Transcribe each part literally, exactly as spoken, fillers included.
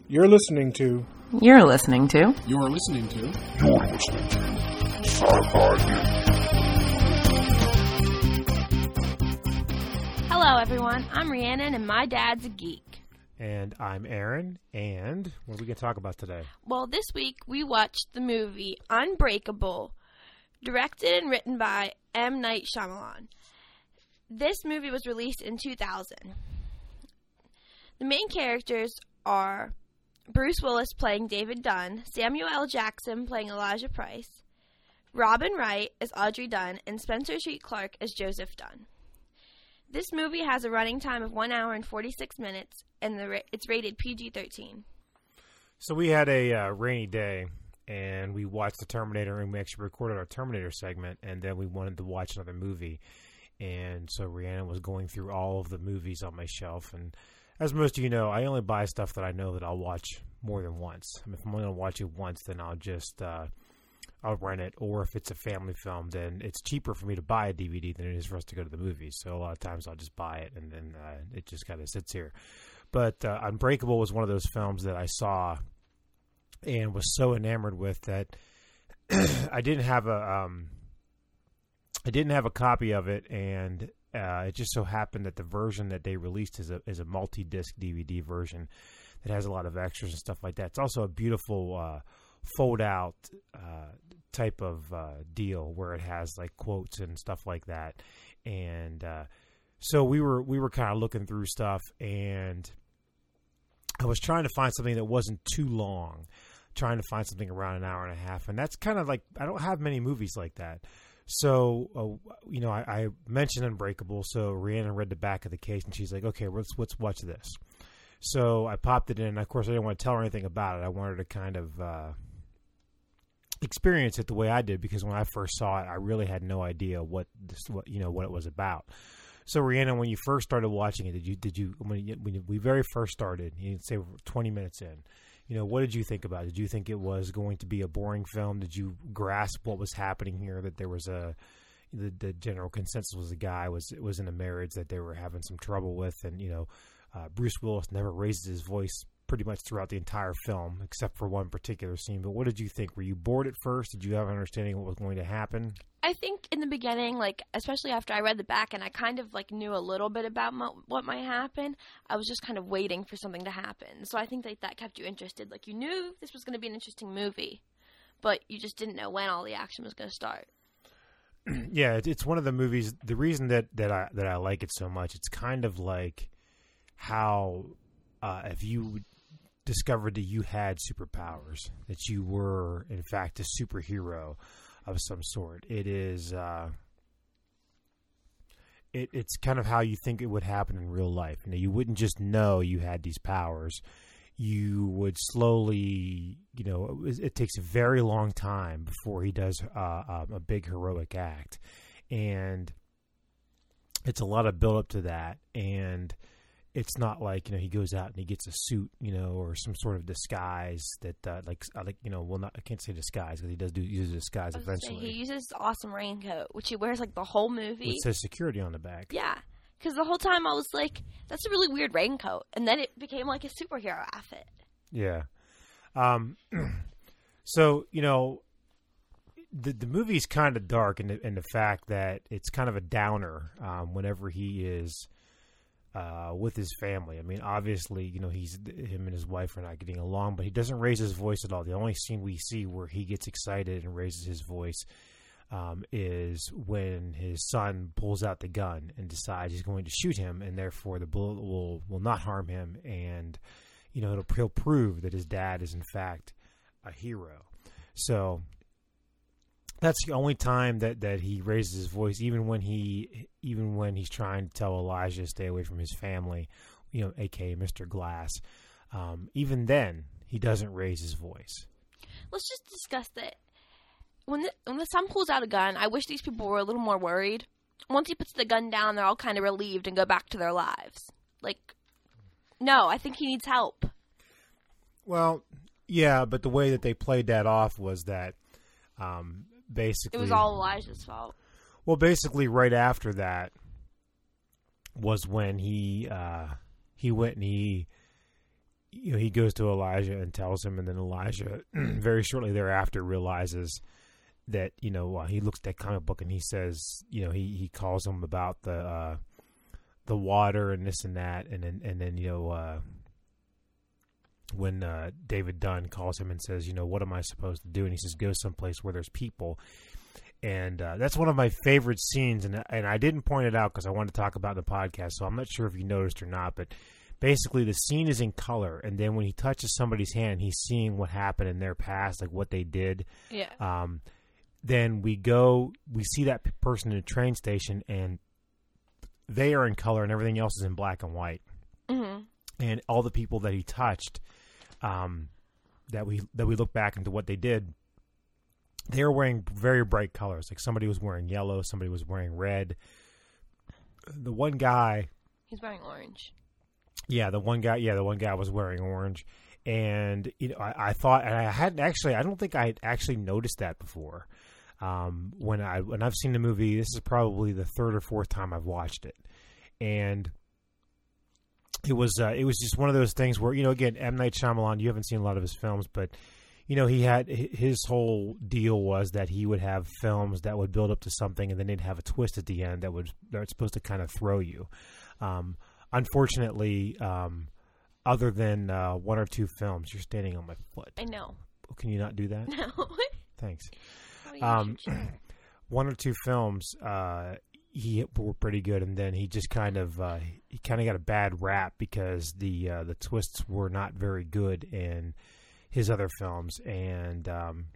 You're listening to. You're listening to. You're listening to. You're listening to Sci-Fi News. Hello, everyone. I'm Rhiannon, and my dad's a geek. And I'm Aaron, and what are we going to talk about today? Well, this week we watched the movie Unbreakable, directed and written by M. Night Shyamalan. This movie was released in two thousand. The main characters are Bruce Willis playing David Dunn, Samuel L. Jackson playing Elijah Price, Robin Wright as Audrey Dunn, and Spencer Treat Clark as Joseph Dunn. This movie has a running time of one hour and forty-six minutes, and the ra- it's rated P G thirteen. So we had a uh, rainy day, and we watched the Terminator, and we actually recorded our Terminator segment, and then we wanted to watch another movie. And so Rhiannon was going through all of the movies on my shelf, and as most of you know, I only buy stuff that I know that I'll watch more than once. I mean, if I'm only going to watch it once, then I'll just uh, I'll rent it. Or if it's a family film, then it's cheaper for me to buy a D V D than it is for us to go to the movies. So a lot of times I'll just buy it, and then uh, it just kind of sits here. But uh, Unbreakable was one of those films that I saw and was so enamored with that I didn't have a um, I didn't have a copy of it, and Uh, it just so happened that the version that they released is a is a multi-disc D V D version that has a lot of extras and stuff like that. It's also a beautiful uh, fold-out uh, type of uh, deal where it has like quotes and stuff like that. And uh, so we were we were kind of looking through stuff, and I was trying to find something that wasn't too long, trying to find something around an hour and a half, and that's kind of like I don't have many movies like that. So, uh, you know, I, I mentioned Unbreakable, so Rhiannon read the back of the case, and she's like, okay, let's, let's watch this. So I popped it in, and of course I didn't want to tell her anything about it. I wanted to kind of uh, experience it the way I did, because when I first saw it, I really had no idea what this, what you know, what it was about. So Rhiannon, when you first started watching it, did you, did you, when, you, when we very first started, you'd say twenty minutes in, you know, what did you think about it? Did you think it was going to be a boring film? Did you grasp what was happening here? That there was a the, the general consensus was the guy was was in a marriage that they were having some trouble with, and you know, uh, Bruce Willis never raises his voice pretty much throughout the entire film, except for one particular scene. But what did you think? Were you bored at first? Did you have an understanding of what was going to happen? I think in the beginning, like, especially after I read the back and I kind of, like, knew a little bit about mo- what might happen, I was just kind of waiting for something to happen. So I think that that kept you interested. Like, you knew this was going to be an interesting movie, but you just didn't know when all the action was going to start. Yeah, it's one of the movies, the reason that, that, I, that I like it so much, it's kind of like how uh, if you discovered that you had superpowers, that you were, in fact, a superhero of some sort. It is, uh, it, it's kind of how you think it would happen in real life. You know, you wouldn't just know you had these powers. You would slowly, you know, it, it takes a very long time before he does uh, um, a big heroic act. And it's a lot of build up to that. And it's not like, you know, he goes out and he gets a suit, you know, or some sort of disguise that, uh, like, like you know, well, not I can't say disguise because he does do use a disguise eventually. He uses this awesome raincoat, which he wears like the whole movie. It says security on the back. Yeah, because the whole time I was like, "That's a really weird raincoat," and then it became like a superhero outfit. Yeah. Um. So you know, the the movie's kind of dark in the in the fact that it's kind of a downer. Um, whenever he is. Uh, with his family. I mean, obviously, you know, he's him and his wife are not getting along, but he doesn't raise his voice at all. The only scene we see where he gets excited and raises his voice um, is when his son pulls out the gun and decides he's going to shoot him, and therefore the bullet will, will not harm him, and, you know, it'll, he'll prove that his dad is, in fact, a hero. So that's the only time that, that he raises his voice, even when he even when he's trying to tell Elijah to stay away from his family, you know, a k a. Mister Glass. Um, even then, he doesn't raise his voice. Let's just discuss that. When the, when the son pulls out a gun, I wish these people were a little more worried. Once he puts the gun down, they're all kind of relieved and go back to their lives. Like, no, I think he needs help. Well, yeah, but the way that they played that off was that um, basically... It was all Elijah's fault. Well, basically right after that was when he uh, he went and he you know, he goes to Elijah and tells him, and then Elijah very shortly thereafter realizes that, you know, uh, he looks at that comic book and he says, you know, he, he calls him about the uh, the water and this and that, and then and then you know uh, when uh, David Dunn calls him and says, you know, what am I supposed to do? And he says, go someplace where there's people. And uh, that's one of my favorite scenes, and and I didn't point it out because I wanted to talk about it in the podcast, so I'm not sure if you noticed or not, but basically the scene is in color, and then when he touches somebody's hand, he's seeing what happened in their past, like what they did. Yeah. Um, then we go, we see that p- person in a train station, and they are in color, and everything else is in black and white. Mm-hmm. And all the people that he touched, um, that we that we look back into what they did, they were wearing very bright colors. Like somebody was wearing yellow, somebody was wearing red. The one guy, he's wearing orange. Yeah, the one guy. Yeah, the one guy was wearing orange, and you know, I, I thought, and I hadn't actually. I don't think I had actually noticed that before. Um, when I when I've seen the movie, this is probably the third or fourth time I've watched it, and it was uh, it was just one of those things where, you know, again, M. Night Shyamalan. You haven't seen a lot of his films, but you know, he had his whole deal was that he would have films that would build up to something, and then they'd have a twist at the end that would that's supposed to kind of throw you. Um, unfortunately, um, other than uh, one or two films, you're standing on my foot. I know. Can you not do that? No. Thanks. Oh, Um, one or two films, uh, he were pretty good, and then he just kind of uh, he kind of got a bad rap because the uh, the twists were not very good in his other films, and um,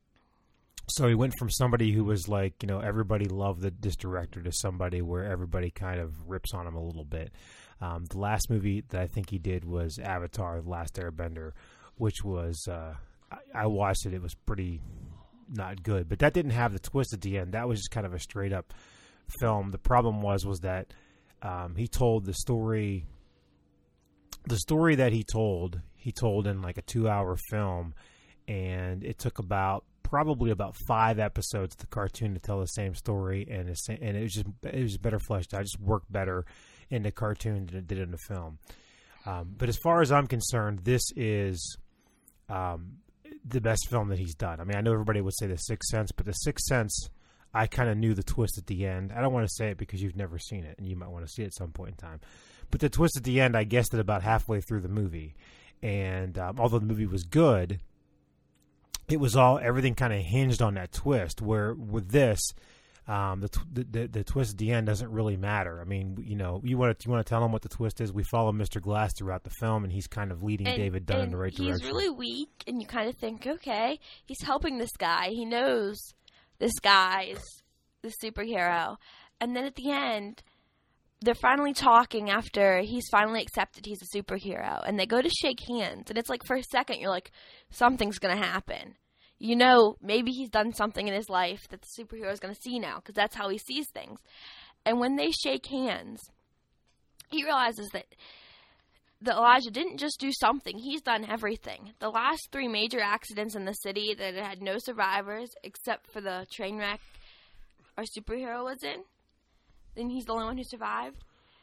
so he went from somebody who was like, you know, everybody loved the, this director to somebody where everybody kind of rips on him a little bit. Um, the last movie that I think he did was Avatar: The Last Airbender, which was uh, I, I watched it. It was pretty not good, but that didn't have the twist at the end. That was just kind of a straight up film. The problem was was that um, he told the story. The story that he told, he told in like a two-hour film, and it took about probably about five episodes of the cartoon to tell the same story, and it's, and it was just it was better fleshed out. It just worked better in the cartoon than it did in the film. Um, but as far as I'm concerned, this is um, the best film that he's done. I mean, I know everybody would say The Sixth Sense, but The Sixth Sense, I kind of knew the twist at the end. I don't want to say it because you've never seen it, and you might want to see it at some point in time. But the twist at the end, I guessed it about halfway through the movie. And um, although the movie was good, it was all, everything kind of hinged on that twist, where with this, um, the, tw- the, the the twist at the end doesn't really matter. I mean, you know, you want to you want to tell them what the twist is. We follow Mister Glass throughout the film, and he's kind of leading and, David Dunn in the right he's direction. He's really weak, and you kind of think, okay, he's helping this guy. He knows this guy is the superhero. And then at the end, they're finally talking after he's finally accepted he's a superhero, and they go to shake hands, and it's like for a second you're like, something's going to happen. You know, maybe he's done something in his life that the superhero is going to see now, because that's how he sees things. And when they shake hands, he realizes that that Elijah didn't just do something. He's done everything. The last three major accidents in the city that had no survivors except for the train wreck our superhero was in, then he's the only one who survived.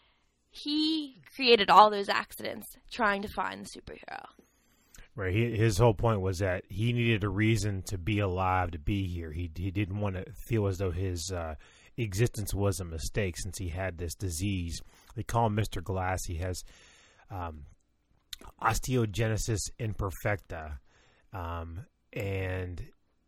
He created all those accidents trying to find the superhero. Right. He, his whole point was that he needed a reason to be alive, to be here. He he didn't want to feel as though his uh, existence was a mistake since he had this disease. They call him Mister Glass. He has um, osteogenesis imperfecta, um, and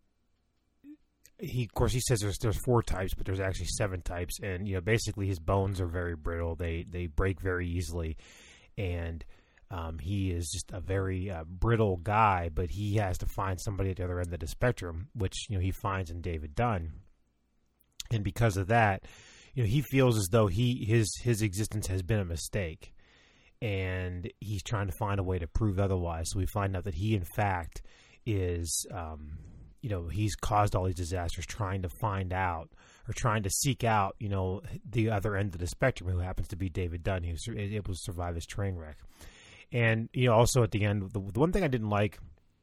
he, of course, he says there's there's four types, but there's actually seven types. And you know, basically, his bones are very brittle. They they break very easily, and Um, he is just a very uh, brittle guy, but he has to find somebody at the other end of the spectrum, which, you know, he finds in David Dunn. And because of that, you know, he feels as though he his his existence has been a mistake, and he's trying to find a way to prove otherwise. So we find out that he, in fact, is, um, you know, he's caused all these disasters, trying to find out or trying to seek out, you know, the other end of the spectrum, who happens to be David Dunn, who's able to survive his train wreck. And, you know, also at the end, the, the one thing I didn't like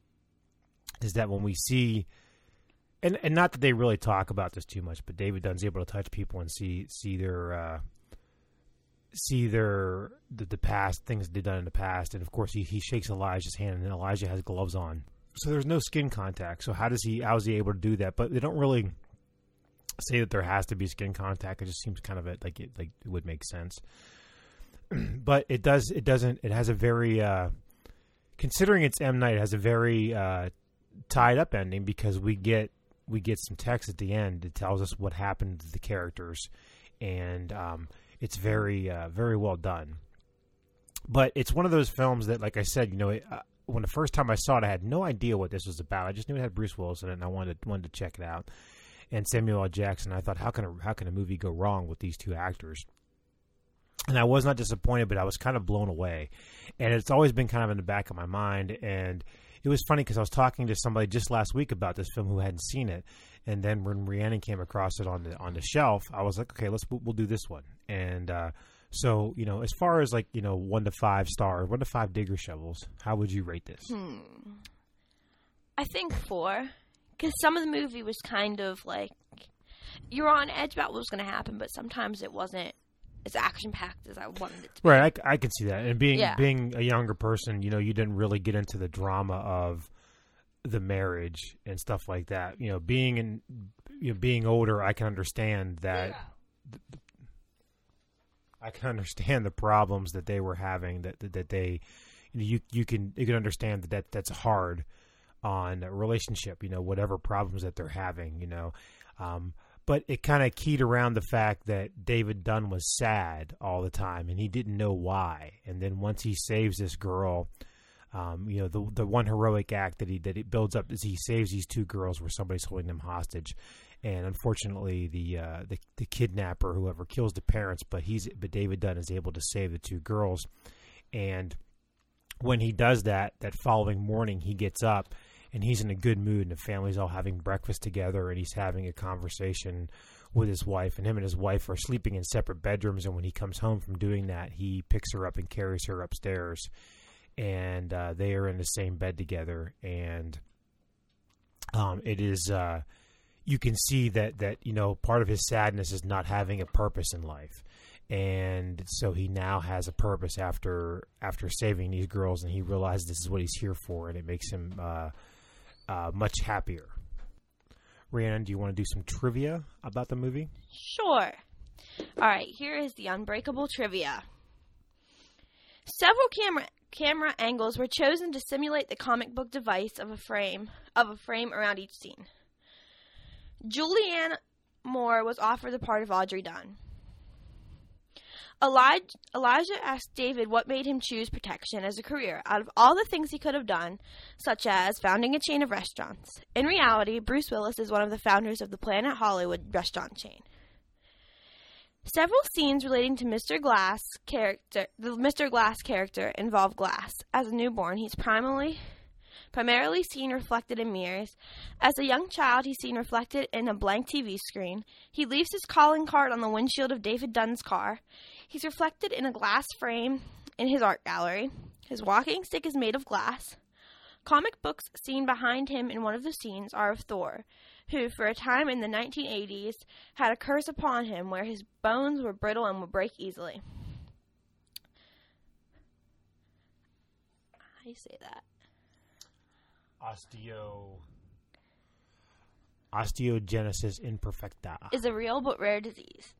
is that when we see, and, and not that they really talk about this too much, but David Dunn's able to touch people and see see their uh, see their the, the past, things they've done in the past. And, of course, he, he shakes Elijah's hand, and Elijah has gloves on. So there's no skin contact. So how does he how is he able to do that? But they don't really say that there has to be skin contact. It just seems kind of a, like it like it would make sense. But it does it doesn't it has a very uh, considering it's M. Night, it has a very uh, tied up ending, because we get we get some text at the end that tells us what happened to the characters, and um, it's very uh, very well done. But it's one of those films that, like I said, you know, it, uh, when the first time I saw it, I had no idea what this was about. I just knew it had Bruce Willis in it, and I wanted wanted to check it out. And Samuel L. Jackson. I thought, how can a, how can a movie go wrong with these two actors? And I was not disappointed, but I was kind of blown away. And it's always been kind of in the back of my mind. And it was funny because I was talking to somebody just last week about this film who hadn't seen it. And then when Rhiannon came across it on the on the shelf, I was like, okay, let's we'll, we'll do this one. And uh, so, you know, as far as like, you know, one to five stars, one to five digger shovels, how would you rate this? Hmm. I think four, because some of the movie was kind of like you were on edge about what was going to happen, but sometimes it wasn't as action packed as I wanted it to be. Right, I, I can see that. And being Yeah. being a younger person, you know, you didn't really get into the drama of the marriage and stuff like that. You know, being in, you know, being older, I can understand that. I can understand the problems that they were having. That that, that they, you, know, you you can you can understand that, that that's hard on a relationship. You know, whatever problems that they're having. You know, um, but it kind of keyed around the fact that David Dunn was sad all the time, and he didn't know why. And then once he saves this girl. Um, you know, the the one heroic act that he that it builds up is he saves these two girls where somebody's holding them hostage, and unfortunately the uh, the the kidnapper, whoever, kills the parents, but he's but David Dunn is able to save the two girls, and when he does that, that following morning he gets up and he's in a good mood, and the family's all having breakfast together, and he's having a conversation with his wife, and him and his wife are sleeping in separate bedrooms, and when he comes home from doing that, he picks her up and carries her upstairs. And uh, they are in the same bed together, and um, it is uh, you can see that that you know part of his sadness is not having a purpose in life, and so he now has a purpose after after saving these girls, and he realizes this is what he's here for, and it makes him uh, uh, much happier. Rhiannon, do you want to do some trivia about the movie? Sure. All right, here is the Unbreakable trivia. Several camera camera angles were chosen to simulate the comic book device of a frame of a frame around each scene. Julianne Moore was offered the part of Audrey Dunn. Elijah, Elijah asked David what made him choose protection as a career out of all the things he could have done, such as founding a chain of restaurants. In reality, Bruce Willis is one of the founders of the Planet Hollywood restaurant chain. Several scenes relating to Mister Glass character, the Mister Glass character, involve Glass. As a newborn, he's primarily, primarily seen reflected in mirrors. As a young child, he's seen reflected in a blank T V screen. He leaves his calling card on the windshield of David Dunn's car. He's reflected in a glass frame in his art gallery. His walking stick is made of glass. Comic books seen behind him in one of the scenes are of Thor, who, for a time in the nineteen eighties, had a curse upon him where his bones were brittle and would break easily. How do you say that? Osteo... Osteogenesis imperfecta. Is a real but rare disease.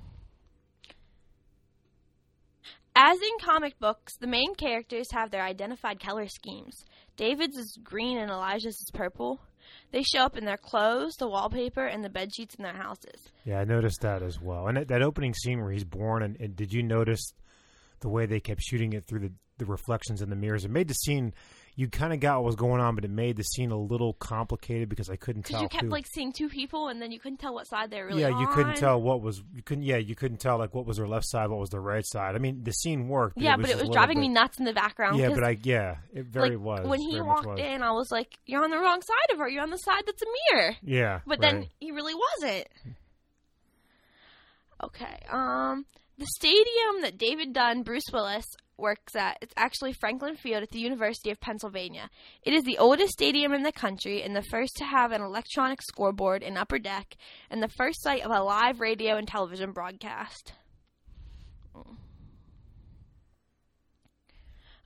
As in comic books, the main characters have their identified color schemes. David's is green and Elijah's is purple. They show up in their clothes, the wallpaper, and the bed sheets in their houses. Yeah, I noticed that as well. And that, that opening scene where he's born, and, and did you notice the way they kept shooting it through the, the reflections in the mirrors? It made the scene, you kind of got what was going on, but it made the scene a little complicated because I couldn't tell. Because you kept who. like seeing two people, and then you couldn't tell what side they were really Yeah, on. you couldn't tell what was you couldn't. Yeah, you couldn't tell like what was their left side, what was their right side. I mean, the scene worked. But yeah, it was but it just was a driving little me bit- nuts in the background. Yeah, 'cause, but I yeah, it very like, was. when he very much walked was. in, I was like, "You're on the wrong side of her. You're on the side that's a mirror." Yeah, But right. then he really wasn't. Okay. Um, the stadium that David Dunn, Bruce Willis, works at, it's actually Franklin Field at the University of Pennsylvania. It is the oldest stadium in the country and the first to have an electronic scoreboard and upper deck, and the first site of a live radio and television broadcast.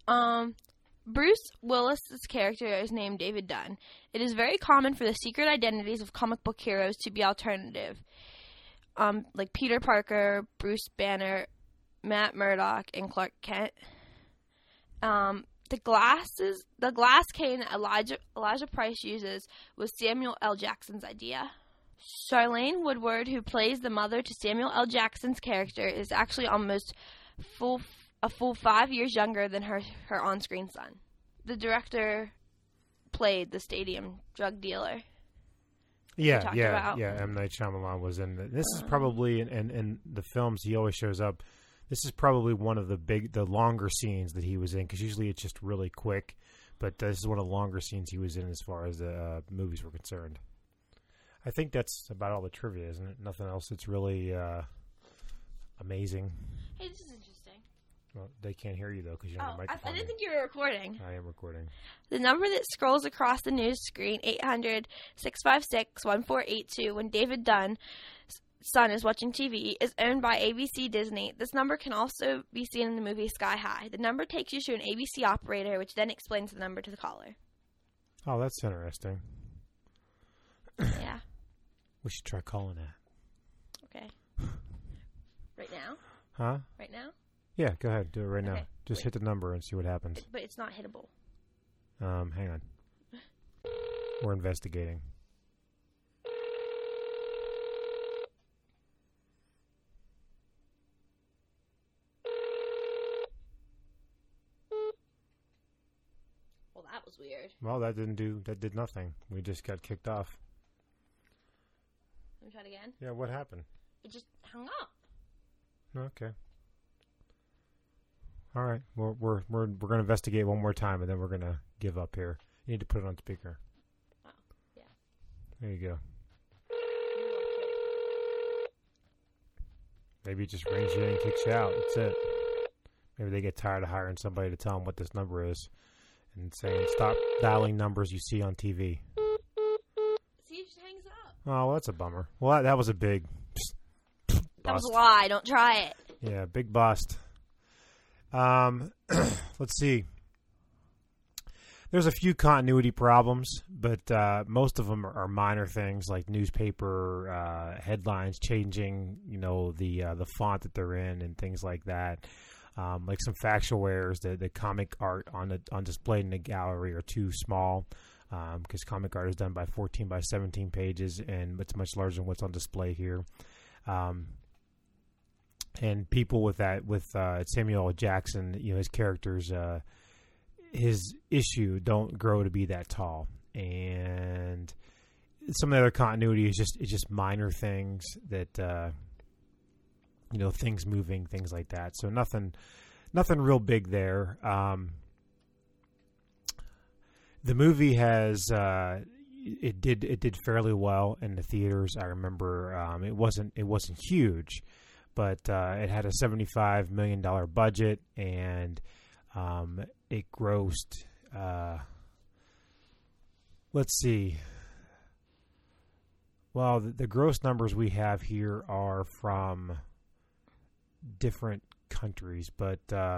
Um, Bruce Willis's character is named David Dunn. It is very common for the secret identities of comic book heroes to be alternative, um, like Peter Parker, Bruce Banner, Matt Murdock, and Clark Kent. Um, the glasses, the glass cane that Elijah Elijah Price uses was Samuel L. Jackson's idea. Charlene Woodward, who plays the mother to Samuel L. Jackson's character, is actually almost full a full five years younger than her her on-screen son. The director played the stadium drug dealer. Yeah, yeah, about. yeah. M. Night Shyamalan was in it. This is probably in, in, in the films he always shows up. This is probably one of the big, the longer scenes that he was in, because usually it's just really quick. But this is one of the longer scenes he was in as far as the uh, movies were concerned. I think that's about all the trivia, isn't it? Nothing else that's really uh, amazing. Hey, this is interesting. Well, they can't hear you, though, because you don't Oh, have a I, microphone. I didn't think you were recording. I am recording. The number that scrolls across the news screen, eight hundred, six five six, one four eight two, when David Dunn's son is watching T V, is owned by A B C Disney. This number can also be seen in the movie Sky High. The number takes you to an A B C operator, which then explains the number to the caller. Oh, that's interesting. Yeah. We should try calling that. Okay. Right now? Huh? Right now? Yeah, go ahead. Do it right now. Okay, Just wait. hit the number and see what happens. But it's not hittable. Um, hang on. We're investigating. Well, that was weird. Well, that didn't do. That did nothing. We just got kicked off. Let me try it again. Yeah, what happened? It just hung up. Okay. All right. We're we're we're we're gonna investigate one more time, and then we're gonna give up here. You need to put it on speaker. Oh, yeah. There you go. Maybe it just rings you in and kicks you out. That's it. Maybe they get tired of hiring somebody to tell them what this number is, and saying stop dialing numbers you see on T V. See, it just hangs up. Oh, well, that's a bummer. Well, that, that was a big That bust. was a lie. Don't try it. Yeah, big bust. Um, let's see. There's a few continuity problems, but uh, most of them are, are minor things like newspaper uh, headlines changing, you know, the uh, the font that they're in and things like that. Um, like some factual errors. The the comic art on the on display in the gallery are too small because um, comic art is done by fourteen by seventeen pages, and it's much larger than what's on display here. Um, and people with that, with uh, Samuel L. Jackson, you know, his characters, uh, his issue don't grow to be that tall, and some of the other continuity is just it's just minor things that uh, you know, things moving, things like that. So nothing, nothing real big there. Um, the movie has uh, it did it did fairly well in the theaters. I remember um, it wasn't it wasn't huge, but uh, it had a seventy-five million dollars budget, and um, it grossed. Uh, let's see. Well, the, the gross numbers we have here are from different countries, but uh,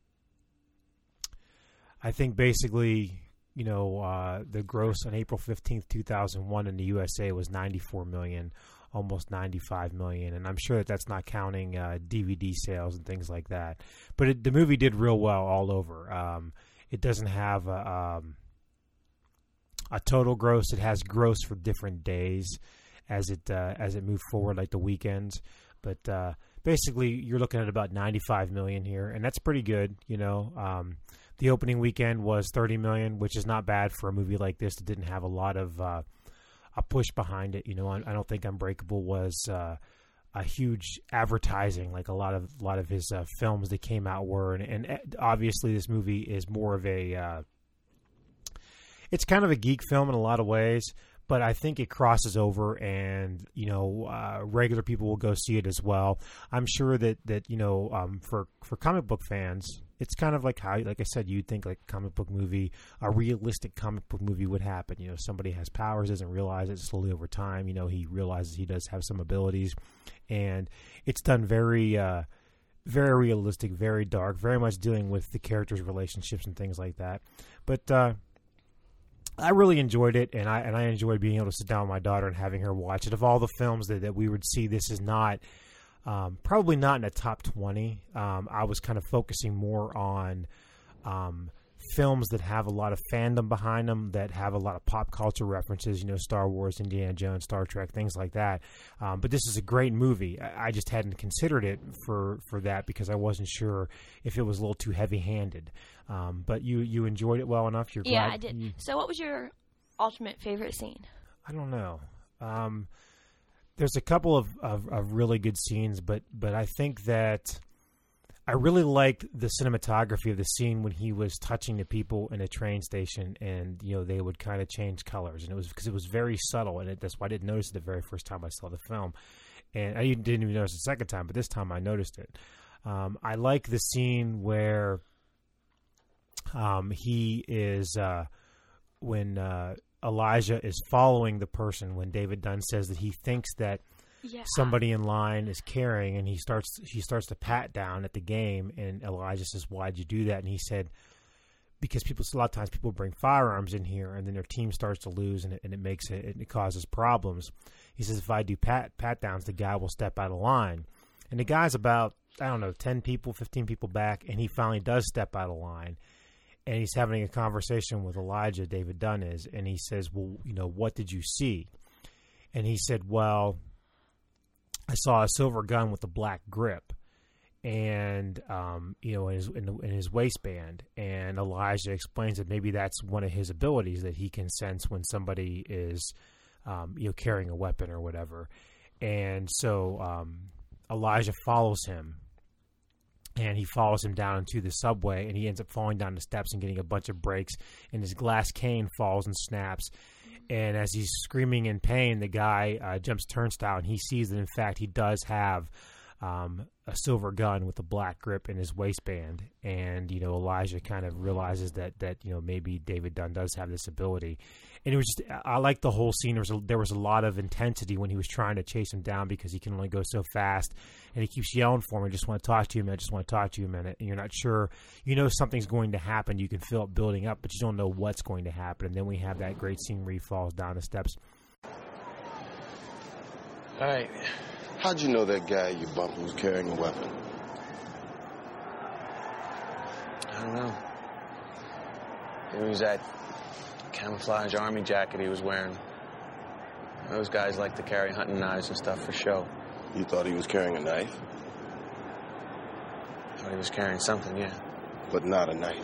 I think basically, you know, uh, the gross on April fifteenth, two thousand one in the U S A was ninety-four million dollars, almost ninety-five million dollars, and I'm sure that that's not counting uh, D V D sales and things like that. But it, the movie did real well all over. Um, it doesn't have a, um, a total gross. It has gross for different days as it uh, as it moved forward, like the weekends. But uh, basically, you're looking at about ninety-five million dollars here, and that's pretty good. You know, um, the opening weekend was thirty million dollars, which is not bad for a movie like this that didn't have a lot of uh, a push behind it. You know, I, I don't think Unbreakable was uh, a huge advertising like a lot of a lot of his uh, films that came out were, and, and obviously this movie is more of a uh, it's kind of a geek film in a lot of ways. But I think it crosses over, and you know, uh, regular people will go see it as well. I'm sure that that you know, um, for for comic book fans, it's kind of like how, like I said, you'd think like a comic book movie, a realistic comic book movie would happen. You know, somebody has powers, doesn't realize it slowly over time. You know, he realizes he does have some abilities, and it's done very, uh, very realistic, very dark, very much dealing with the characters' relationships and things like that. But uh, I really enjoyed it, and I and I enjoyed being able to sit down with my daughter and having her watch it. Of all the films that, that we would see, this is not um, probably not in the top twenty. Um, I was kind of focusing more on um, films that have a lot of fandom behind them, that have a lot of pop culture references, you know, Star Wars, Indiana Jones, Star Trek, things like that. Um, but this is a great movie. I, I just hadn't considered it for, for that because I wasn't sure if it was a little too heavy-handed. Um, but you, you enjoyed it well enough? You're yeah, glad I did. you, So what was your ultimate favorite scene? I don't know. Um, there's a couple of, of, of really good scenes, but but I think that I really liked the cinematography of the scene when he was touching the people in a train station, and you know they would kind of change colors, and it was because it was very subtle, and it, that's why I didn't notice it the very first time I saw the film, and I didn't even notice the second time, but this time I noticed it. Um, I like the scene where um, he is uh, when uh, Elijah is following the person, when David Dunn says that he thinks that Yeah. somebody in line is carrying, and he starts he starts to pat down at the game, and Elijah says, "Why'd you do that?" And he said, "Because people a lot of times people bring firearms in here, and then their team starts to lose, and it, and it makes it it causes problems." He says, "If I do pat pat downs, the guy will step out of line." And the guy's about I don't know ten people, fifteen people back, and he finally does step out of line, and he's having a conversation with Elijah. David Dunn is, and he says, "Well, you know, what did you see?" And he said, "Well, I saw a silver gun with a black grip, and um, you know, in his in, the, in his waistband." And Elijah explains that maybe that's one of his abilities, that he can sense when somebody is, um, you know, carrying a weapon or whatever. And so um, Elijah follows him, and he follows him down into the subway, and he ends up falling down the steps and getting a bunch of breaks, and his glass cane falls and snaps. And as he's screaming in pain, the guy uh, jumps turnstile, and he sees that, in fact, he does have um, a silver gun with a black grip in his waistband. And, you know, Elijah kind of realizes that, that you know, maybe David Dunn does have this ability. And it was just, I like the whole scene. There was, a, there was a lot of intensity when he was trying to chase him down because he can only go so fast. And he keeps yelling for him, "I just want to talk to you, man. I just want to talk to you, man." And you're not sure. You know something's going to happen. You can feel it building up, but you don't know what's going to happen. And then we have that great scene where he falls down the steps. All right. How'd you know that guy you bumped was carrying a weapon? I don't know. It was that camouflage army jacket he was wearing. Those guys like to carry hunting knives and stuff for show. You thought he was carrying a knife? Thought he was carrying something, yeah. But not a knife.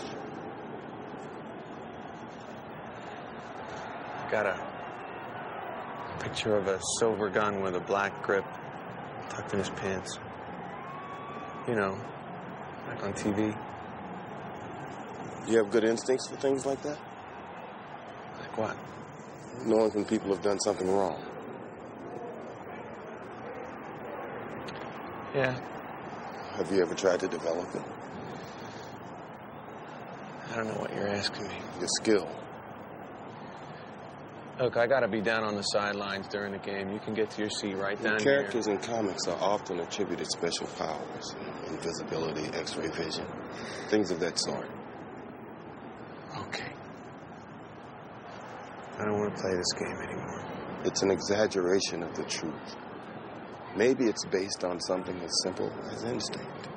Got a picture of a silver gun with a black grip tucked in his pants. You know, like on T V. You have good instincts for things like that? Like what? Knowing when people have done something wrong. Yeah. Have you ever tried to develop it? I don't know what you're asking me. Your skill. Look, I gotta be down on the sidelines during the game. You can get to your seat right down The here. characters in comics are often attributed special powers, invisibility, X-ray vision, things of that sort. Okay. I don't want to play this game anymore. It's an exaggeration of the truth. Maybe it's based on something as simple as instinct.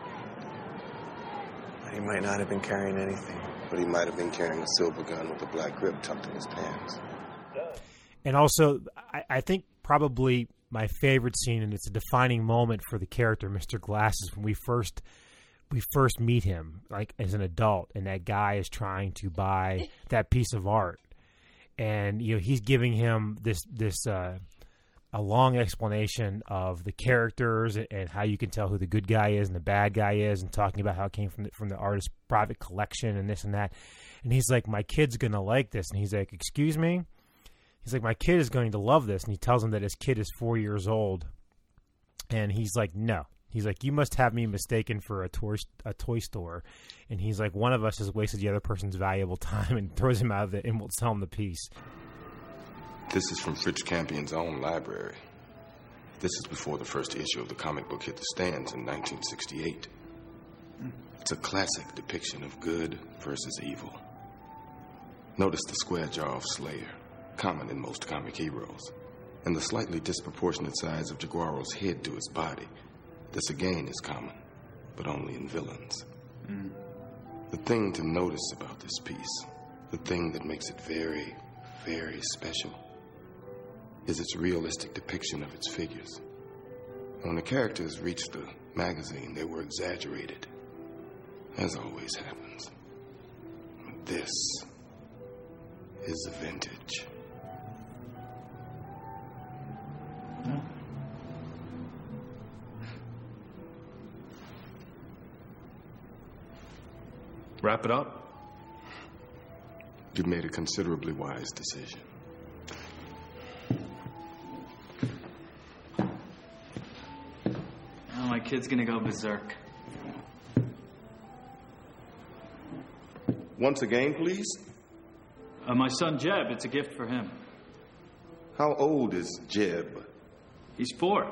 He might not have been carrying anything. But he might have been carrying a silver gun with a black grip tucked in his pants. And also, I, I think probably my favorite scene, and it's a defining moment for the character, Mister Glass, is when we first we first meet him, like as an adult, and that guy is trying to buy that piece of art, and you know he's giving him this this uh, a long explanation of the characters and how you can tell who the good guy is and the bad guy is, and talking about how it came from the, from the artist's private collection and this and that. And he's like, "My kid's gonna like this," and he's like, "Excuse me." He's like, "My kid is going to love this." And he tells him that his kid is four years old. And he's like, "No." He's like, "You must have me mistaken for a toy, a toy store." And he's like, "One of us has wasted the other person's valuable time," and throws him out of it and won't sell him the piece. This is from Fritz Campion's own library. This is before the first issue of the comic book hit the stands in nineteen sixty-eight. It's a classic depiction of good versus evil. Notice the square jaw of Slayer, common in most comic heroes, and the slightly disproportionate size of Jaguaro's head to his body. This again is common, but only in villains. Mm. The thing to notice about this piece, the thing that makes it very, very special, is its realistic depiction of its figures. When the characters reached the magazine, they were exaggerated, as always happens. This is vintage. Yeah. Wrap it up? You've made a considerably wise decision. Oh, my kid's gonna go berserk. Once again, please. Uh, my son Jeb, it's a gift for him. How old is Jeb? He's four.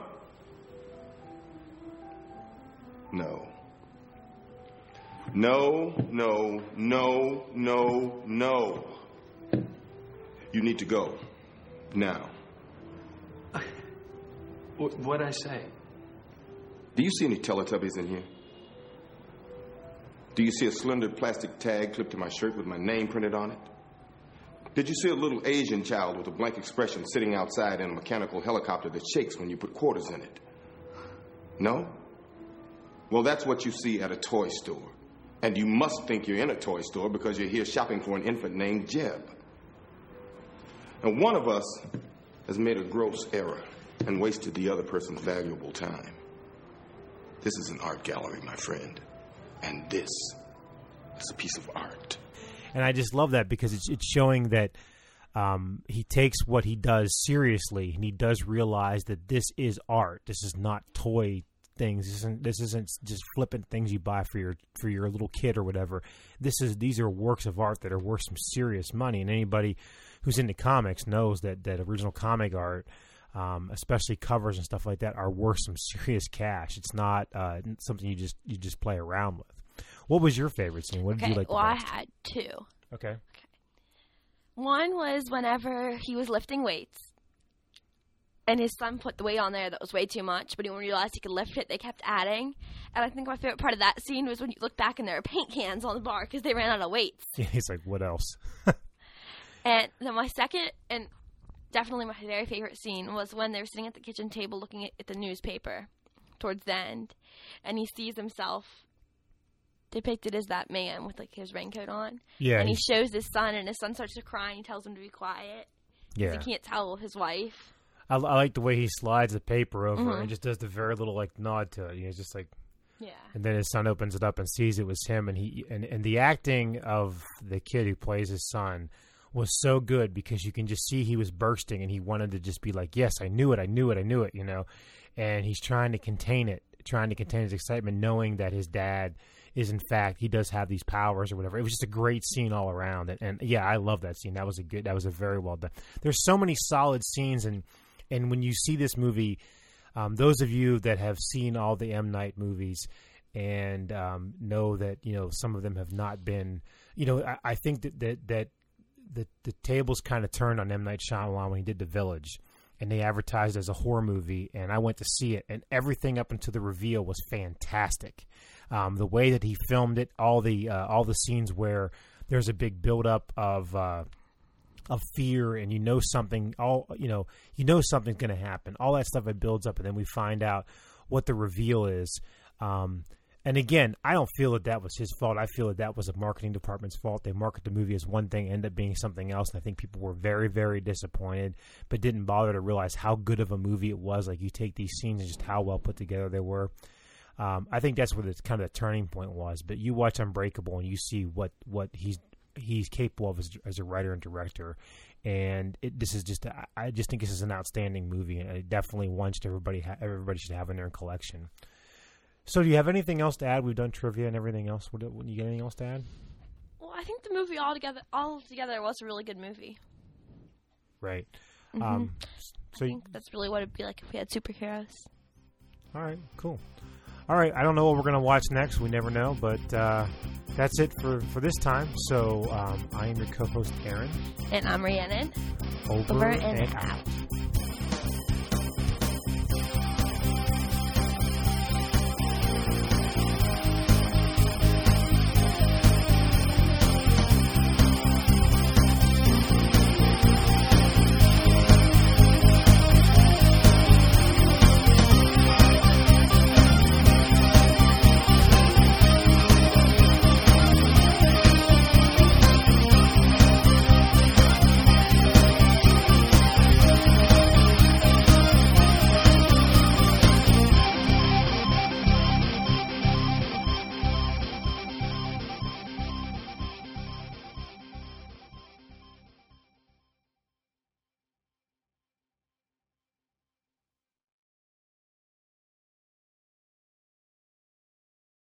No. No, no, no, no, no. You need to go. Now. What'd I say? Do you see any Teletubbies in here? Do you see a slender plastic tag clipped to my shirt with my name printed on it? Did you see a little Asian child with a blank expression sitting outside in a mechanical helicopter that shakes when you put quarters in it? No? Well, that's what you see at a toy store. And you must think you're in a toy store because you're here shopping for an infant named Jeb. And one of us has made a gross error and wasted the other person's valuable time. This is an art gallery, my friend. And this is a piece of art. And I just love that because it's, it's showing that um, he takes what he does seriously, and he does realize that this is art. This is not toy things. This isn't, this isn't just flippant things you buy for your for your little kid or whatever. This is these are works of art that are worth some serious money. And anybody who's into comics knows that that original comic art, um, especially covers and stuff like that, are worth some serious cash. It's not uh, something you just you just play around with. What was your favorite scene? What did okay, you like the well, best? I had two. Okay. Okay. One was whenever he was lifting weights, and his son put the weight on there that was way too much, but he didn't realize he could lift it. They kept adding. And I think my favorite part of that scene was when you look back and there were paint cans on the bar because they ran out of weights. Yeah, he's like, what else? And then my second, and definitely my very favorite scene, was when they were sitting at the kitchen table looking at, at the newspaper towards the end, and he sees himself depicted as that man with like his raincoat on. Yeah. And he shows his son, and his son starts to cry, and he tells him to be quiet. Yeah. He can't tell his wife. I, I like the way he slides the paper over Mm-hmm. and just does the very little like nod to it. He's just like, yeah. And then his son opens it up and sees it was him, and he and, and the acting of the kid who plays his son was so good because you can just see he was bursting and he wanted to just be like, yes, I knew it, I knew it, I knew it, you know. And he's trying to contain it, trying to contain his excitement, knowing that his dad is in fact he does have these powers or whatever. It was just a great scene all around, and, and yeah, I love that scene. That was a good, that was a very well done. There's so many solid scenes, and and when you see this movie, um, those of you that have seen all the M. Night movies and um, know that you know some of them have not been, you know, I, I think that that that the the tables kind of turned on M. Night Shyamalan when he did The Village. And they advertised it as a horror movie, and I went to see it, and everything up until the reveal was fantastic. Um, the way that he filmed it, all the uh, all the scenes where there's a big buildup of uh, of fear, and you know something, all you know, you know something's going to happen. All that stuff it builds up, and then we find out what the reveal is. Um, And again, I don't feel that that was his fault. I feel that that was a marketing department's fault. They marketed the movie as one thing, ended up being something else. And I think people were very, very disappointed, but didn't bother to realize how good of a movie it was. Like you take these scenes and just how well put together they were. Um, I think that's where the kind of the turning point was. But you watch Unbreakable and you see what, what he's he's capable of as, as a writer and director. And it, this is just, a, I just think this is an outstanding movie, and it definitely one should everybody ha- everybody should have in their collection. So do you have anything else to add? We've done trivia and everything else. Would you get anything else to add? Well, I think the movie altogether, all together was a really good movie. Right. Mm-hmm. Um, so I think that's really what it'd be like if we had superheroes. All right, cool. All right, I don't know what we're going to watch next. We never know, but uh, that's it for, for this time. So um, I am your co-host, Aaron. And I'm Rhiannon. Over, Over and, and out. out.